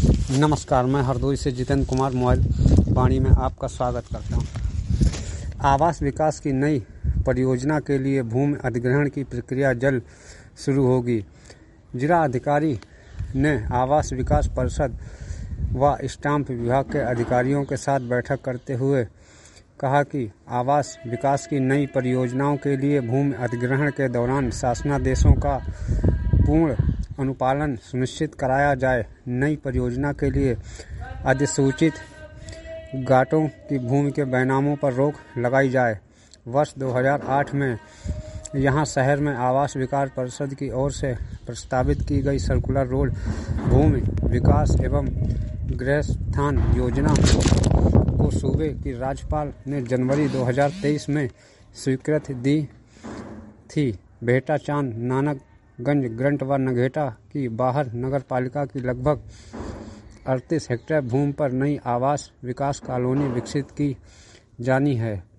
नमस्कार, मैं हरदोई से जितेंद्र कुमार मोबाइल वाणी में आपका स्वागत करता हूं। आवास विकास की नई परियोजना के लिए भूमि अधिग्रहण की प्रक्रिया जल्द शुरू होगी। जिला अधिकारी ने आवास विकास परिषद व स्टाम्प विभाग के अधिकारियों के साथ बैठक करते हुए कहा कि आवास विकास की नई परियोजनाओं के लिए भूमि अधिग्रहण के दौरान शासनादेशों का पूर्ण अनुपालन सुनिश्चित कराया जाए। नई परियोजना के लिए अधिसूचित घाटों की भूमि के बेनामों पर रोक लगाई जाए। वर्ष 2008 में यहां शहर में आवास विकास परिषद की ओर से प्रस्तावित की गई सर्कुलर रोड भूमि विकास एवं गृहस्थान योजना को सूबे की राज्यपाल ने जनवरी 2023 में स्वीकृति दी थी। बेहटा चांद नानकगंज ग्रंट व नगेटा की बाहर नगर पालिका की लगभग 38 हेक्टेयर भूमि पर नई आवास विकास कॉलोनी विकसित की जानी है।